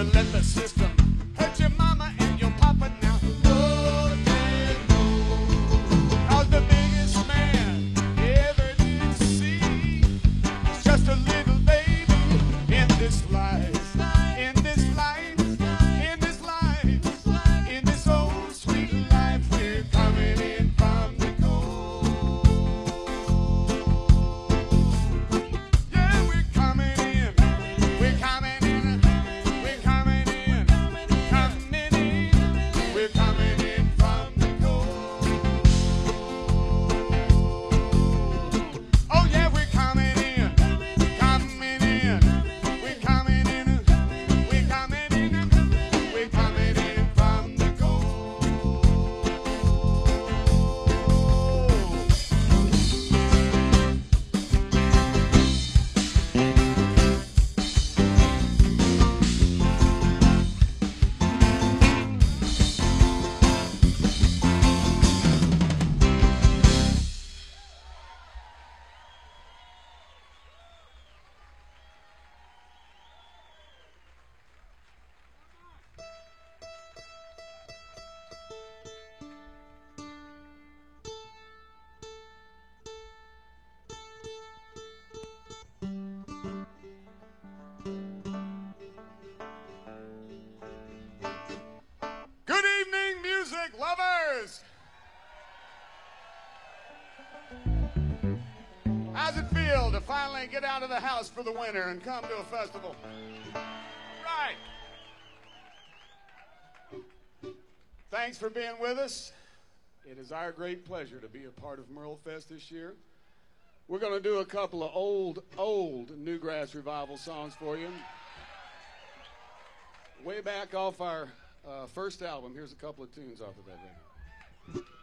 let the system hurt your mama and your papa now. Oh, yeah, no. 'Cause the biggest man you ever did see is just a little baby in this life. In this life, in this life, in this old sweet life, we're coming in from the cold. Yeah, we're coming in, we're coming in, we're coming in, coming in, we're coming in from the cold. Oh yeah, we're coming in, coming in, we're coming in, we're coming in, we're coming in from the cold. Good evening, music lovers. How's it feel to finally get out of the house for the winter and come to a festival? Right. Thanks for being with us. It is our great pleasure to be a part of Merle Fest this year. We're going to do a couple of old Newgrass Revival songs for you. Way back off our first album. Here's a couple of tunes off of that record.